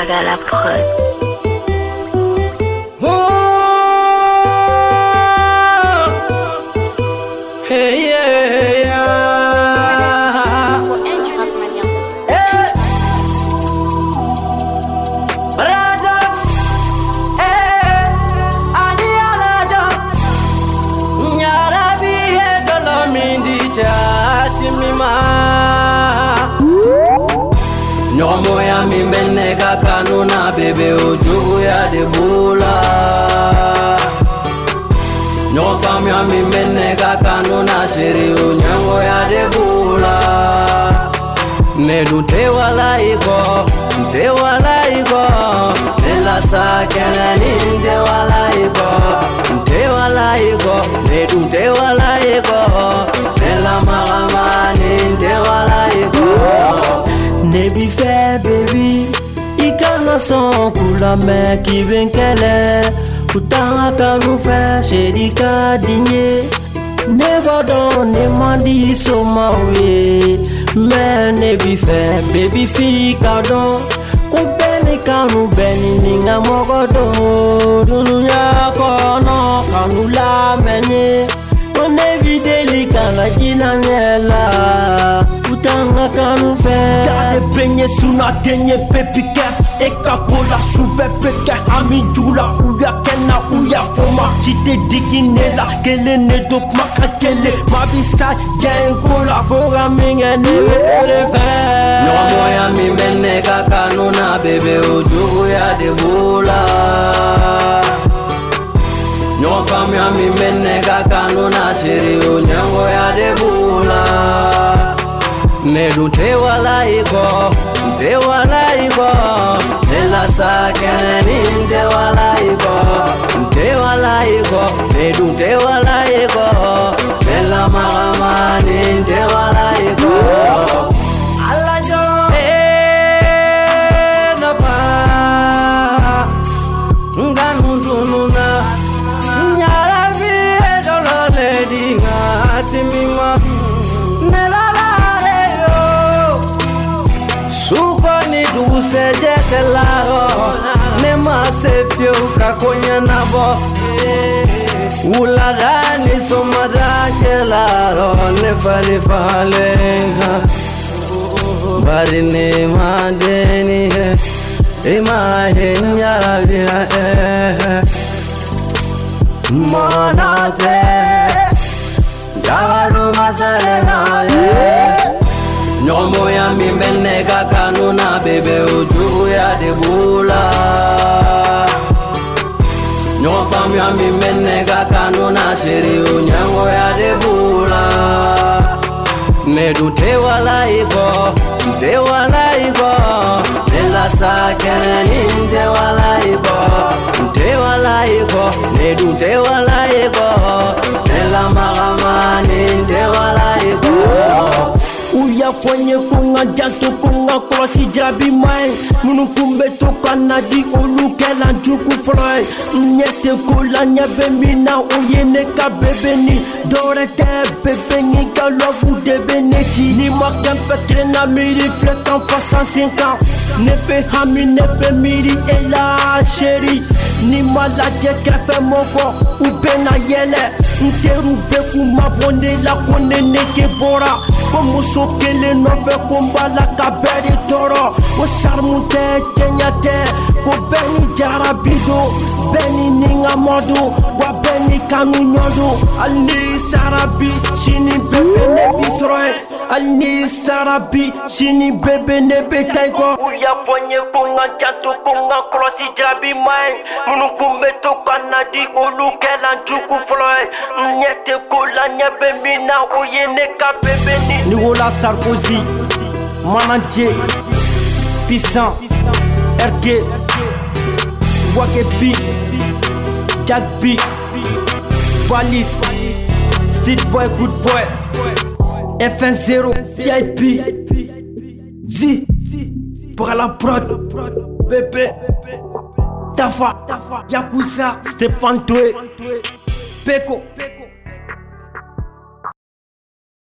à la prod. Oh, hey, yeah, yeah. Hey. Paradox, hey, ani alada, nyarabi edolomindi chatimima. Nyomo ya mimbene kakanuna bebe ujugu ya debula. Nyofam ya mimbene kakanuna shiri unyango ya debula. Nedu te wala iko, nela sakena ni te wala iko, nedu te wala iko, nela magama ni te wala iko. Nebi fair baby, ikana son kula me kivenkele, kutanga kanu fair sherika dinye. Never done ne mandi so mawe, me nebi fair baby fika don. Kubeni kanu beni ninga mogodo, dununya kono kanu la meni. Nebi deli kana jina nyela, kutanga kanu fair. Dale benye suna denye pepike, eka kola sube peke. Ami jula uya kena uya foma, chite dikinela kele ne dok makakele. Mabisa jen kola Foga minga nebe ele fair. Nyomo ya mimbene kakanuna bebe ujugu ya debula. Nyofam ya mimbene kakanuna shiri unyango ya debula. Nedu te wala iko, nela sakena ni te wala iko, nedu te wala iko, nela magama ni te wala iko. Alajo napa nganu tununa nyarabi edolole dinga atimima nelalare yo sukoni duse jetelaro nema sefio kakonya nabo uladani somada kelaro nefari falenga bari ne madeni he ima henya via monate dawaru masalena nyomo ya mimbene kakanuna bebe ujugu ya debula. Nyofam ya mimbene kakanuna shiri unyango ya debula. Nedu te wala iko, nela sakena ni te wala iko, nedu te wala iko, nela magama ni te wala iko. Uya kwenye kunga jantu kunga krosi jabi mai. Munu kumbe toka nadi olukela njuku froy. Nyete kula nyebe mina uyene ka bebe ni. Dore te bebe ni ka lovu debe nechi. Ni makem petre na miri flek en face en 5 ans. Nepe hami nepe miri ela chéri. Ni malaje kefe moko ubena yele. Nteru beku mabonde la kone neke bora. Como sokele nove kumbala kaberi toro. O charmute kenyate ko beni jarabido. Beni ninga modu wa beni kanu nyodu. Ali sarabi chini bebe nebi sroe. Ali sarabi chini bebe nebe taiko. Uya ponye kunga jantu kunga krosi jabi mai. Munu kumbe toka nadi olukela njuku floy. Nyete kola nyebe mina uyene ka bebe ni. Nicolas Sarkozy, Mananje, Puissant, RK, Wakepi, Jack B, Wallis, Street Boy, Good Boy, FN0, CIP, Z, pour la prod, Pepe, Tafa, Yakuza, Stéphane Toué, Peko.